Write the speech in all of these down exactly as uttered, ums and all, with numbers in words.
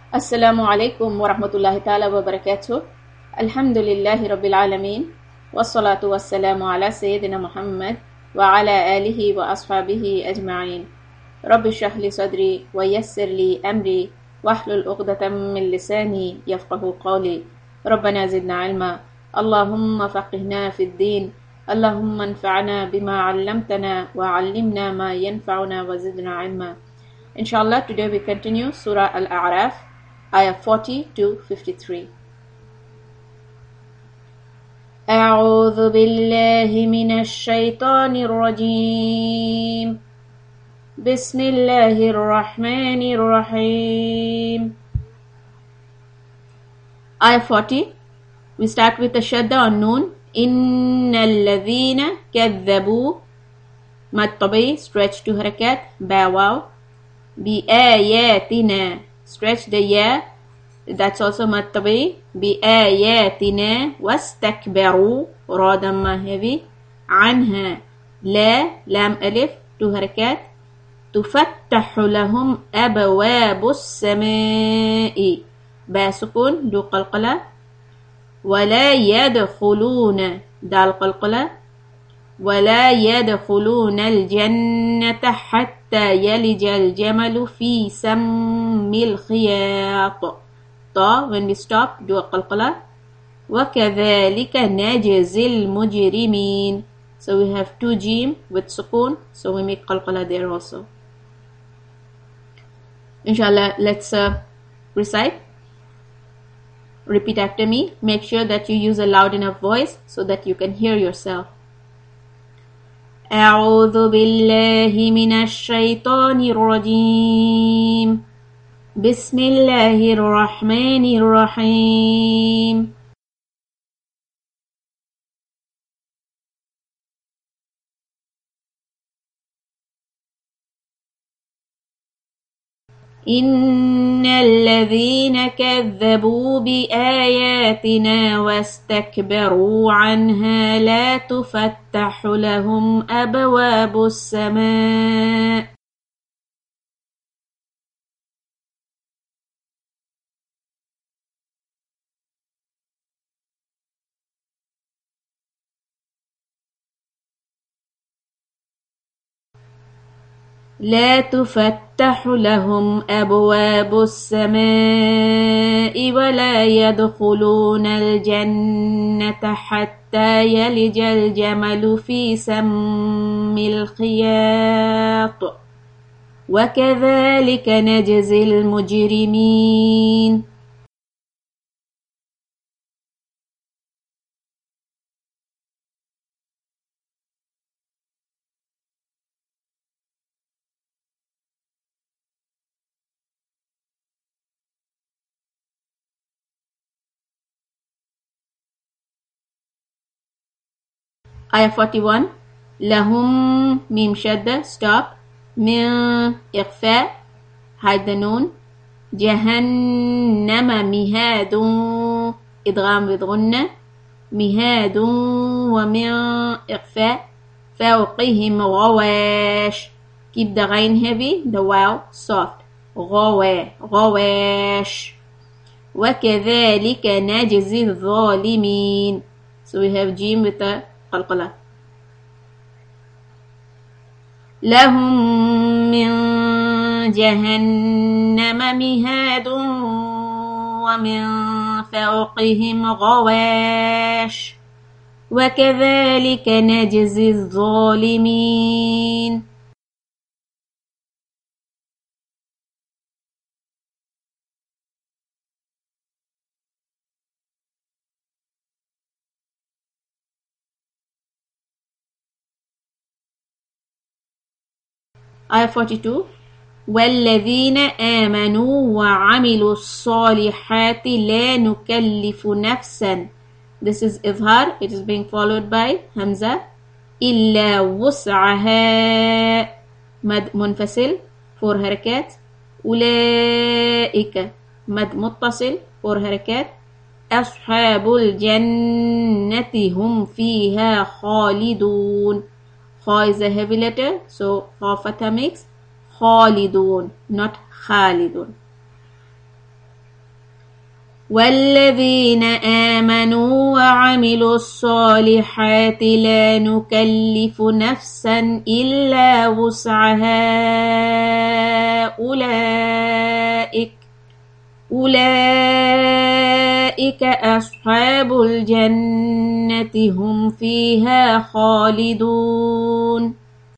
Assalamu alaikum wa rahmatullahi ta'ala wa barakatuh. Alhamdulillahi rabbil alameen. Wassalatu wassalamu ala sayyidina Muhammad wa ala alihi wa ashabihi ajma'in. Rabbi shrah li sadri wa yassir li amri wahlul uqdatam min lisani yafqahu qawli. Rabbana zidna ilma. Allahumma faqihna fid din. Allahumma anfa'na bima 'allamtana wa 'allimna ma yanfa'una wa zidna ilma. Inshallah, today we continue Surah Al-A'raf, ayah forty to fifty-three. أعوذ بالله من الشيطان الرجيم بسم الله الرحمن الرحيم. Ayah forty, we start with the shadda on noon. إن الذين كذبوا مد طبيعي stretch to harakat ba waw. بآياتنا stretch the ya, that's also mad tabi. بآياتنا واستكبروا را ضمة heavy. عنها لا لام ألف to harakat. تفتح لهم أبواب السماء با سكون دو قلقلة. ولا يدخلون دال قلقلة. ولا يدخلون الجنة حتى يلج الجمل في سم الخياط. طا when we stop do a قلقلة. وكذلك نجزي المجرمين. So we have two jim with sukun, so we make قلقلة there also. Inshallah, let's uh, recite. Repeat after me. Make sure that you use a loud enough voice so that you can hear yourself. أعوذ بالله من الشيطان الرجيم بسم الله الرحمن الرحيم. إن الذين كذبوا بآياتنا واستكبروا عنها لا تفتح لهم أبواب السماء. لا تفتح لهم أبواب السماء ولا يدخلون الجنة حتى يلج الجمل في سم الخياط وكذلك نجزي المجرمين. Ayah forty-one. Lahum mim shadda stop. Min ikhfa hide the noon. Jahannama mihadun idgham with gunna. Mihadun wa min ikhfa fawqihim ghawash. Keep the ghain heavy, the waw soft. Ghawa ghawash. وكذلك نجزي الظالمين. So we have jim with the قلقلة. لهم من جهنم مهاد ومن فوقهم غواش وكذلك نجزي الظالمين. Ayah forty-two. والذين آمنوا وعملوا الصالحات لا نكلف نفسا. This is إظهار, it is being followed by همزة. إلا وسعها مد منفصل four حركات. أولئك مد متصل four حركات. أصحاب الجنة هم فيها خالدون. Kha is a heavy letter, so Kha, Fa, Tha, Mix. Khalidun, not Khalidun. Ayah forty-three. وَالَّذِينَ آمَنُوا وَعَمِلُوا الصَّالِحَاتِ لَا نُكَلِّفُ نَفْسًا. This is إظهار, it is being followed by همزة. إِلَّا وُسْعَهَا مَدْ مُنْفَصِلْ four حركات. أَصْحَابُ الْجَنَّةِ هُمْ فِيهَا خَالِدُونَ. Kha is a heavy letter, so Kha, Fa, Tha, Mix. Khalidun. والذين آمنوا وعملوا الصالحات لا نكلف نفسا إلا وسعها أولئك أولئك أصحاب الجنة هم فيها خالدون.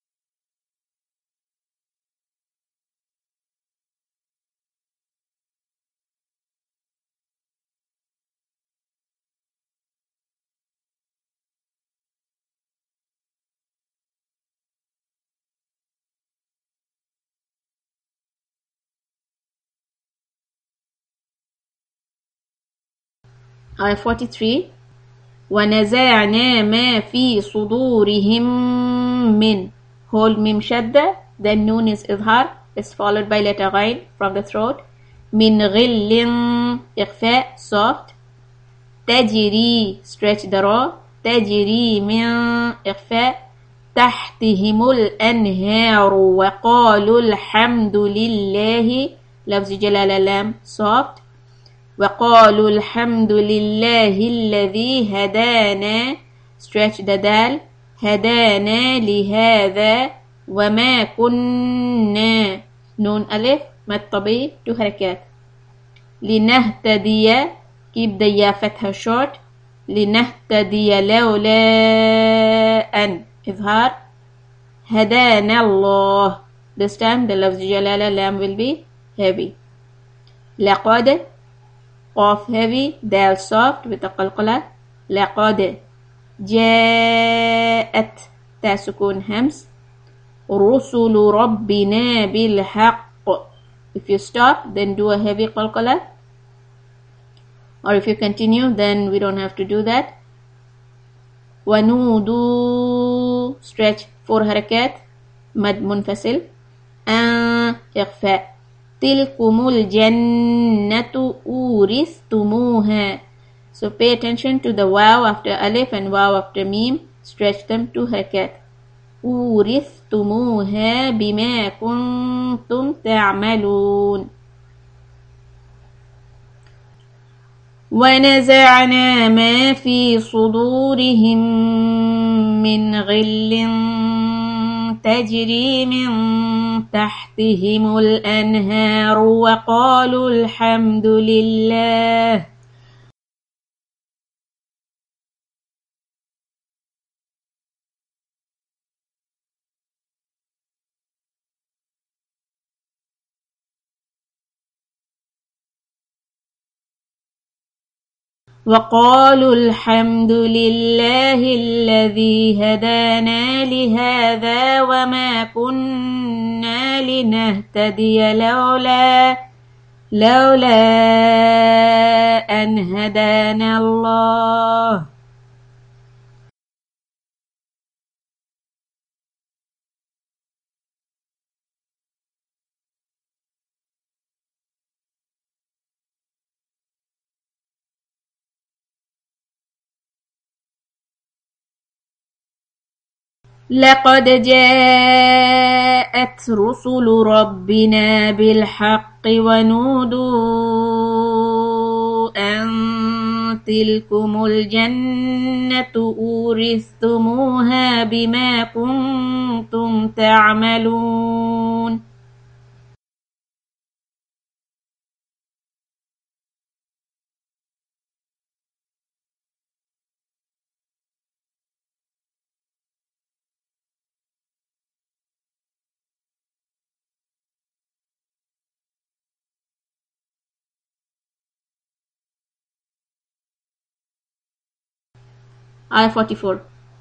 آية forty-three ونزعنا ما في صدورهم من whole mim shadda, then noon is izhar, is followed by letter ghain from the throat. من غل إخفاء soft. تجري stretch the raw. تجري من إخفاء. تحتهم الأنهار وقالوا الحمد لله لفظ جلالة لام soft. وقالوا الحمد لله الذي هدانا stretch the dal هدانا لهذا وما كنا نون ألف مد طبيعي two حركات. لنهتدي keep the يا فتحة short. لنهتدي لولا أن إظهار. هدانا الله this time the لفظ جلالة لام will be heavy. لقد قاف heavy دال soft بتقلقلة. لقد جاءت تا سكون همس. رسل ربنا بالحق if you stop then do a heavy قلقلة, or if you continue then we don't have to do that. ونودوا stretch four حركات مد منفصل. أن إخفاء. تلكم الجنة أورثتموها. So pay attention to the waw after alif and waw after mim. Stretch them two حركات. أورثتموها بما كنتم تعملون. ونزعنا ما في صدورهم من غل تجري من تحتهم الأنهار وقالوا الحمد لله وقالوا الحمد لله الذي هدانا لهذا وما كنا لنهتدي لولا لولا أن هدانا الله. لقد جاءت رسل ربنا بالحق ونودوا أن تلكم الجنة أورثتموها بما كنتم تعملون. آية forty-four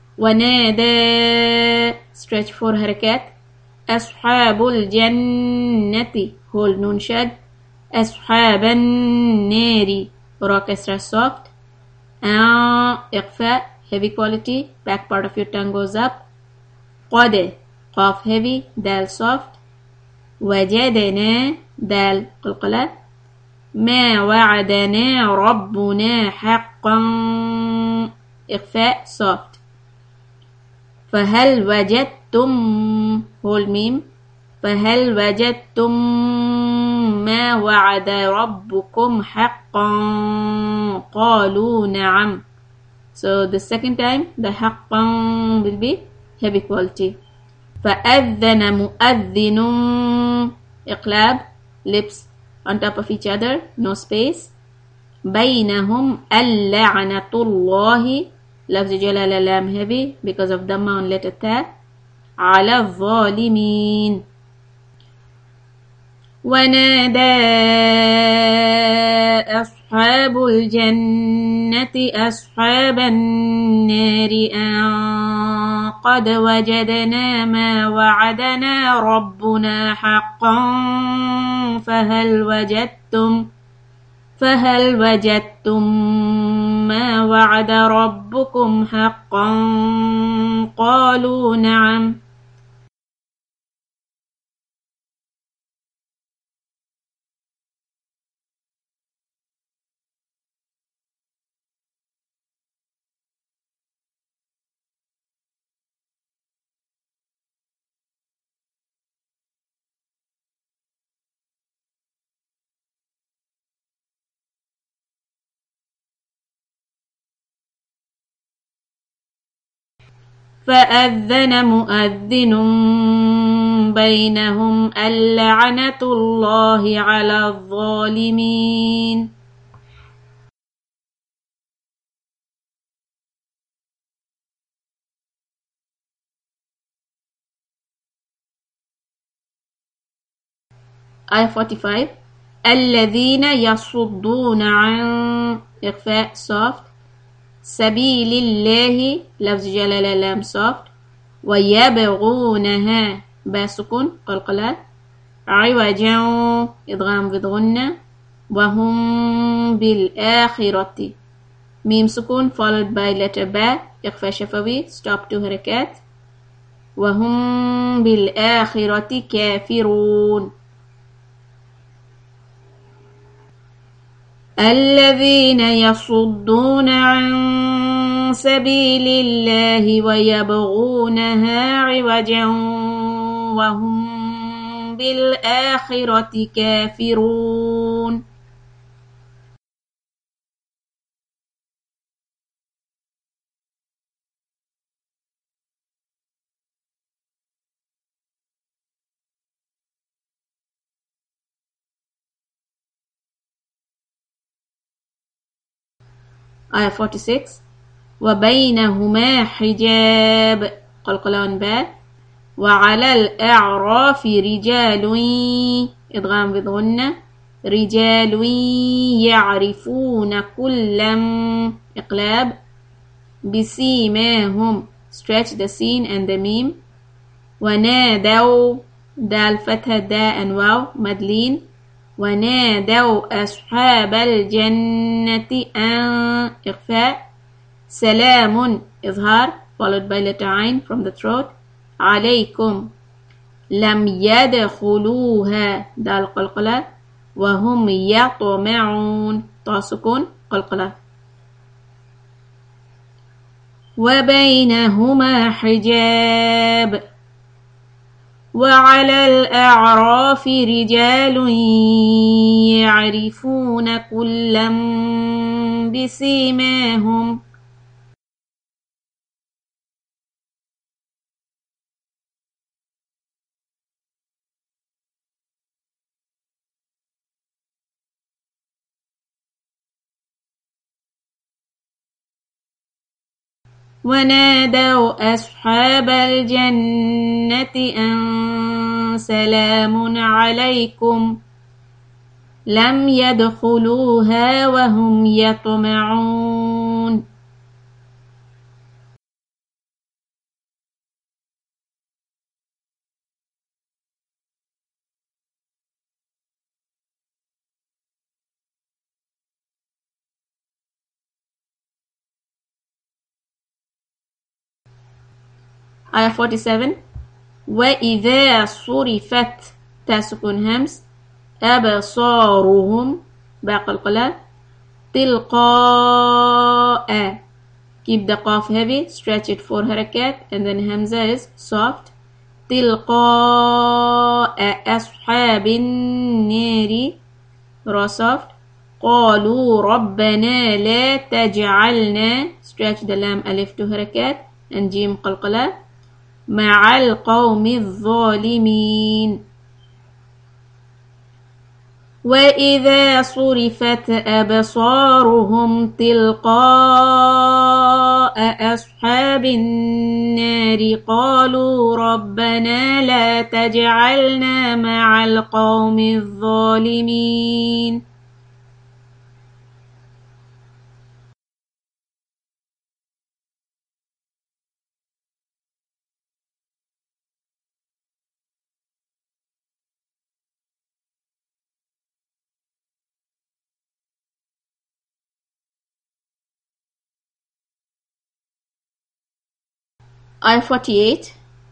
ونادى stretch four حركات. أصحاب الجنة whole نون شد. أصحاب النار را كسرة soft. أ إخفاء heavy quality back part of your tongue goes up. قد قاف heavy دال soft. وجدنا دال قلقلة. ما وعدنا ربنا حقا إخفاء soft. فهل وجدتم whole ميم. فهل وجدتم ما وعد ربكم حقا قالوا نعم. So the second time the حقا will be heavy quality. فأذن مؤذن إقلاب lips on top of each other, no space. بينهم اللعنة الله لفظ جلالة لام heavy because of dhamma on letter ta على الظالمين. ونادى أصحاب الجنة أصحاب النار أن قد وجدنا ما وعدنا ربنا حقا فهل وجدتم فهل وجدتم ما وعد ربكم حقا قالوا نعم. فأذن مؤذن بينهم اللعنة الله على الظالمين. آية forty-five الذين يصدون عن إخفاء soft سبيل الله لفظ جلالة لام soft ويبغونها باسكن قلقلة عوجا إدغام بضغنة وهم بالآخرة ميم سكون followed by letter با إخفاء شفوي stop two حركات وهم بالآخرة كافرون. الذين يصدون عن سبيل الله ويبغونها عوجا وهم بالآخرة كافرون. آية forty-six وبينهما حجاب قلقلان با وعلى الأعراف رجال إدغام بضغنة رجال يعرفون كلا إقلاب بسيماهم stretch the sin and the meme ونادوا دال فتح دا and واو مدلين ونادوا أصحاب الجنة أن إخفاء سلام إظهار followed by letter عين from the throat عليكم لم يدخلوها دال قلقلة وهم يطمعون طا سكون قلقلة وبينهما حجاب وعلى الأعراف رجال يعرفون كلا بسيماهم ونادوا أصحاب الجنة أن سلام عليكم لم يدخلوها وهم يطمعون. آية forty-seven وإذا صرفت تاسكن همس أبصارهم باقلقلة تلقاء keep the قاف heavy stretch it four حركات and then همزة is soft تلقاء أصحاب النار را soft قالوا ربنا لا تجعلنا stretch the lam ألف to حركات and جيم قلقلة مع القوم الظالمين وإذا صرفت أبصارهم تلقاء أصحاب النار قالوا ربنا لا تجعلنا مع القوم الظالمين. آية forty-eight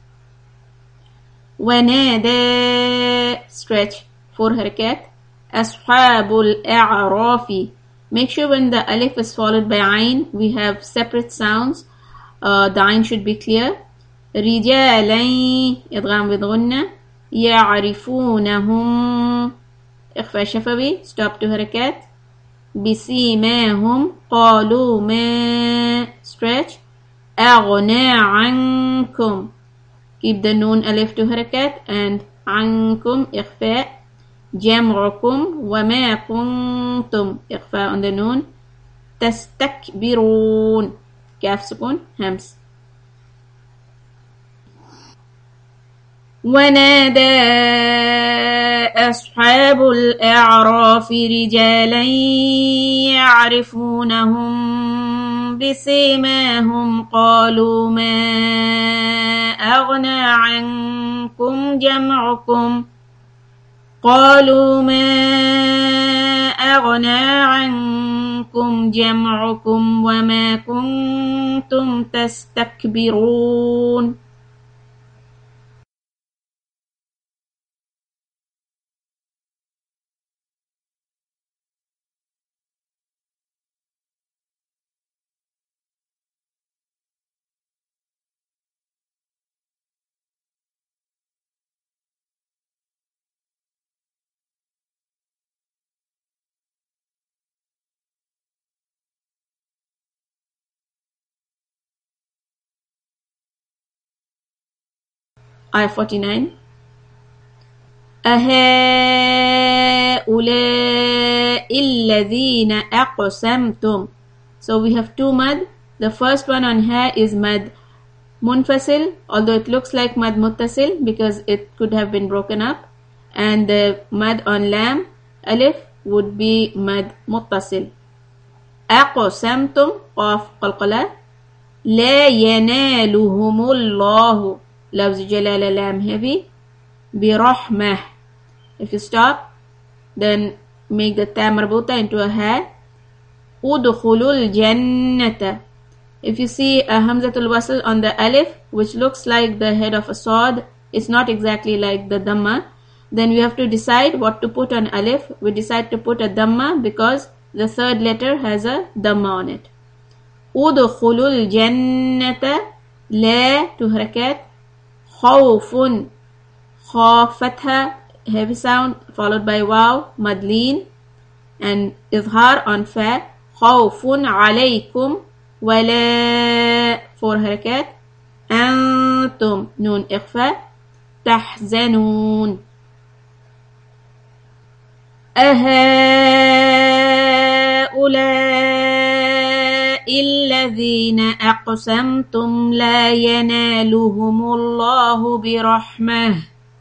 ونادى stretch four حركات أصحاب الأعراف. Make sure when the alif is followed by ayn we have separate sounds. uh, the ayn should be clear. رجالا إدغام بغنة يعرفونهم إخفاء شفوي stop to حركات بسيماهم قالوا ما stretch أغنى عنكم keep the noon ألف to حركات and عنكم إخفاء جمعكم وما كنتم إخفاء on the noon تستكبرون كاف سكون همس. ونادى أصحاب الأعراف رجالا يعرفونهم بسيماهم قالوا ما أغنى عنكم جمعكم قالوا ما أغنى عنكم جمعكم وما كنتم تستكبرون. آية forty-nine أهؤلاء الذين أقسمتم. So we have two mad. The first one on ha is mad munfasil, although it looks like mad muttasil because it could have been broken up, and the mad on lam alif would be mad muttasil. أقسمتم قاف قلقلة لا ينالهم الله لفظ جلالة لام heavy برحمة. If you stop then make the ta marbuta into a ha. udkhulul الجنة. If you see a hamzatul wasl on the alif which looks like the head of a sword, it's not exactly like the dhamma, then we have to decide what to put on alif. We decide to put a dhamma because the third letter has a dhamma on it. udkhulul الجنة لا to harakat خوف خا fatha heavy sound followed by waw madleen and izhar on fa خوف عليكم ولا four harakat أنتم نون إخفاء تحزنون. أهؤلاء الذين أقسمتم لا ينالهم الله برحمة.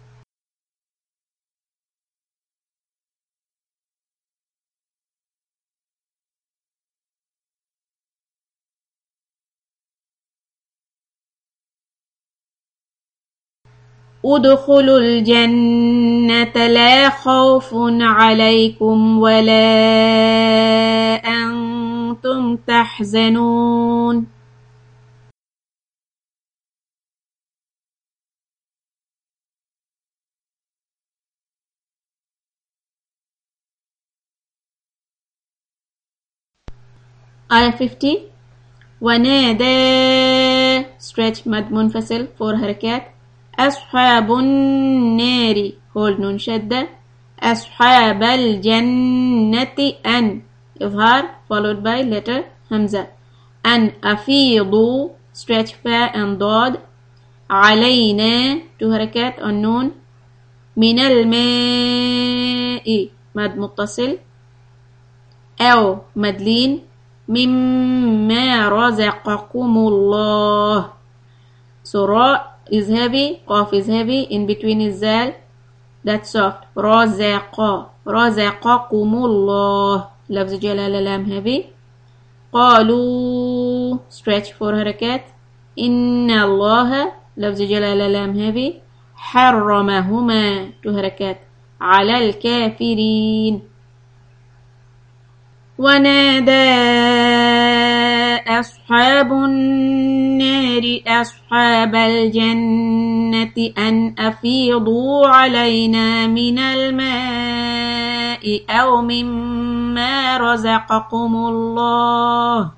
ادخلوا الجنة لا خوف عليكم ولا أنتم تحزنون. آية fifty ونادى stretch مد منفصل four حركات أصحاب النار hold نون شدة. أصحاب الجنة أن إظهار followed by letter همزة. أن أفيضوا stretch فاء and ضاد. علينا two حركات النون. من الماء مد متصل أو مدلين. مما رزقكم الله سراء is heavy, قاف is heavy, in between is zal, that's soft. رزق رزقكم الله لفظ جلالة لام heavy. قالوا stretch four حركات. إن الله لفظ جلالة لام heavy. حرمهما two حركات على الكافرين. ونادى أصحاب النار أصحاب الجنة أن أفيضوا علينا من الماء أو مما رزقكم الله.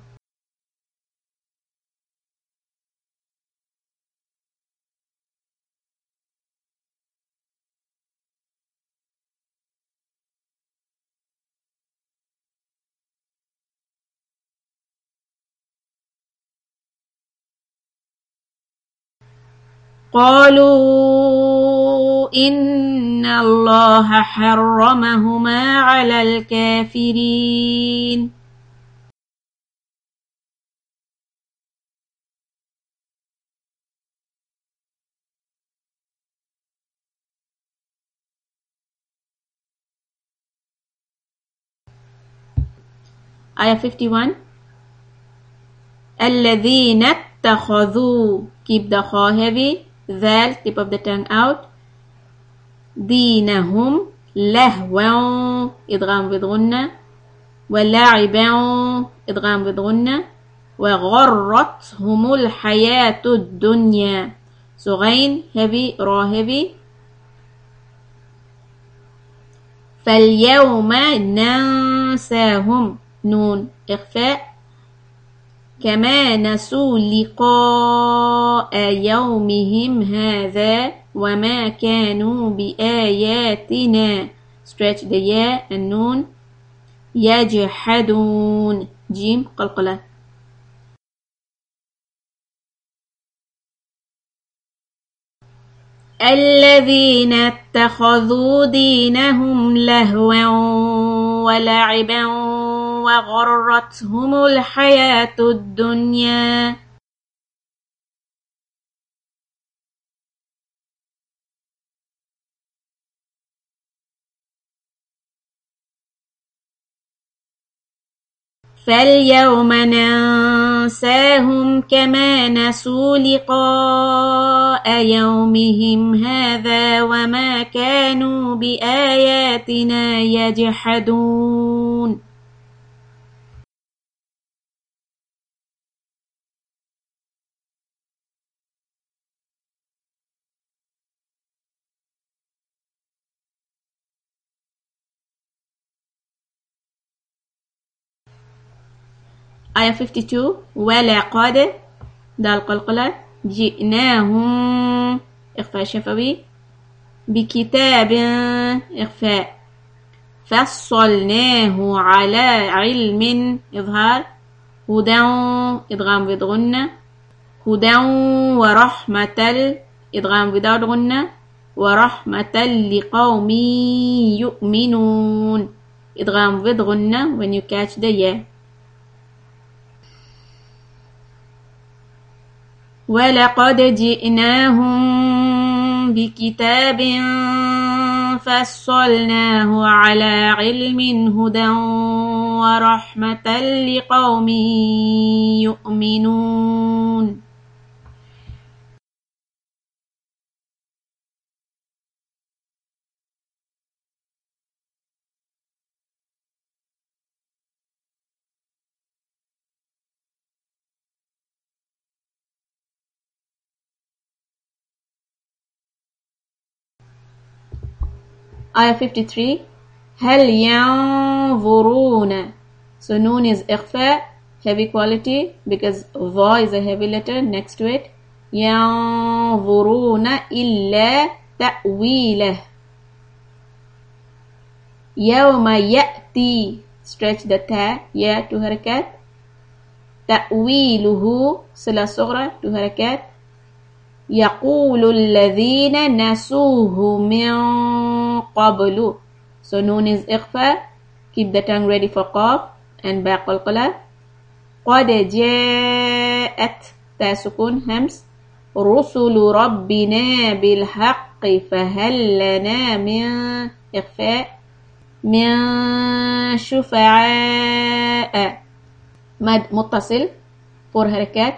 قالوا إن الله حرمهما على الكافرين. Ayah fifty-one. الذين اتخذوا keep the kha heavy. ذال tip of the tongue out. دينهم لهوا إدغام بغنة. ولعبا إدغام بغنة. وغرتهم الحياة الدنيا صغين heavy را heavy. فاليوم ننساهم نون إخفاء. كما نسوا لقاء يومهم هذا وما كانوا بآياتنا stretch the ياء النون. يجحدون جيم قلقلة. الذين اتخذوا دينهم لهوا ولعبا وغرتهم الحياة الدنيا. فاليوم ننساهم كما نسوا لقاء يومهم هذا وما كانوا بآياتنا يجحدون. Ayah fifty-two. ولقد دال قلقلة. جئناهم إخفاء شفوي. بكتاب إخفاء. فصلناه على علم إظهار. هدى إدغام بغنة. هدى ورحمة إدغام without غنة. ورحمة لقوم يؤمنون إدغام with غنة when you catch the yeah. ولقد جئناهم بكتاب فصلناه على علم هدى ورحمة لقوم يؤمنون. Ayah fifty-three. هل ينظرون so noon is إخفاء heavy quality because va is a heavy letter next to it. ينظرون إلا تأويله يوم يأتي stretch the ta ya to harakat تأويله سلا صغرى to harakat يقول الذين نسوه من قبل so noon is إخفاء keep the tongue ready for قاف and باء قلقلة قد جاءت تا سكون همس رسل ربنا بالحق فهل لنا من إخفاء من شفعاء مد متصل فور حركات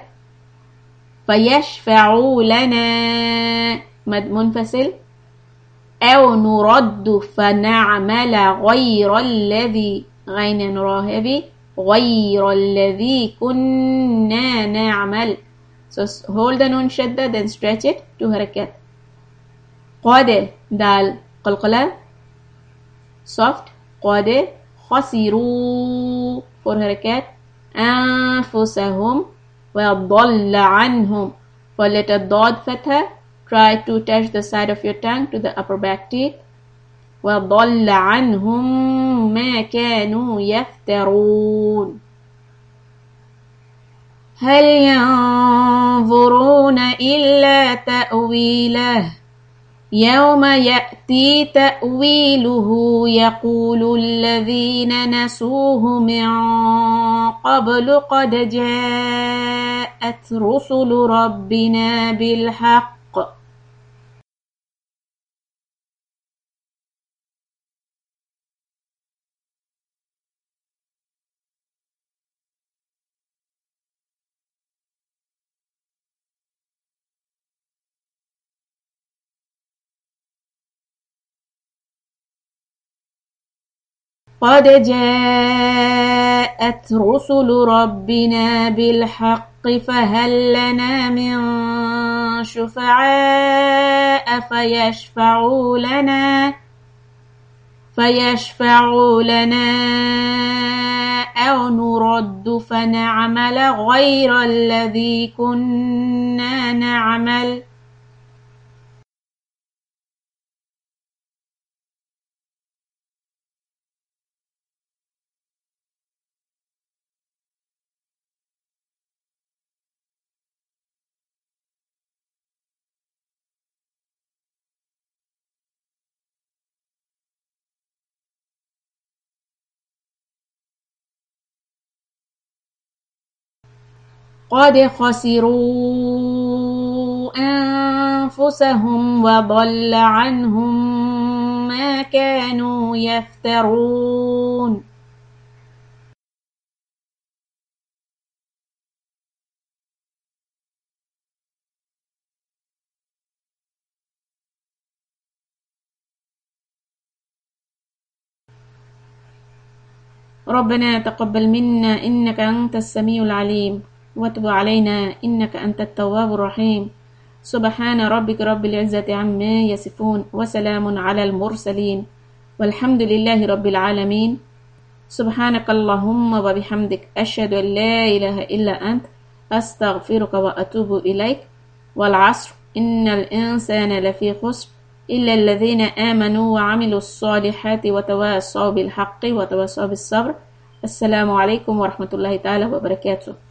فيشفعوا لنا مد منفصل أو نرد فنعمل غير الذي غين نراهبي غير الذي كنا نعمل so hold the nun shadda then stretch it to حركات قد دال قلقلة soft قد خسروا for حركات أنفسهم وضل عنهم for letter ضاد فتحة try to touch the side of your tongue to the upper back teeth وضل عنهم ما كانوا يفترون هل ينظرون إلا تأويله يوم يأتي تأويله يقول الذين نسوه من قبل قد جاءت رسل ربنا بالحق قد جاءت رسل ربنا بالحق فهل لنا من شفعاء فيشفعوا لنا فيشفعوا لنا أو نرد فنعمل غير الذي كنا نعمل قد خسروا أنفسهم وضل عنهم ما كانوا يفترون ربنا تقبل منا إنك أنت السميع العليم وتب علينا إنك أنت التواب الرحيم سبحان ربك رب العزة عما يصفون وسلام على المرسلين والحمد لله رب العالمين سبحانك اللهم وبحمدك أشهد أن لا إله إلا أنت أستغفرك وأتوب إليك والعصر إن الإنسان لفي خسر إلا الذين آمنوا وعملوا الصالحات وتواصوا بالحق وتواصوا بالصبر السلام عليكم ورحمة الله تعالى وبركاته.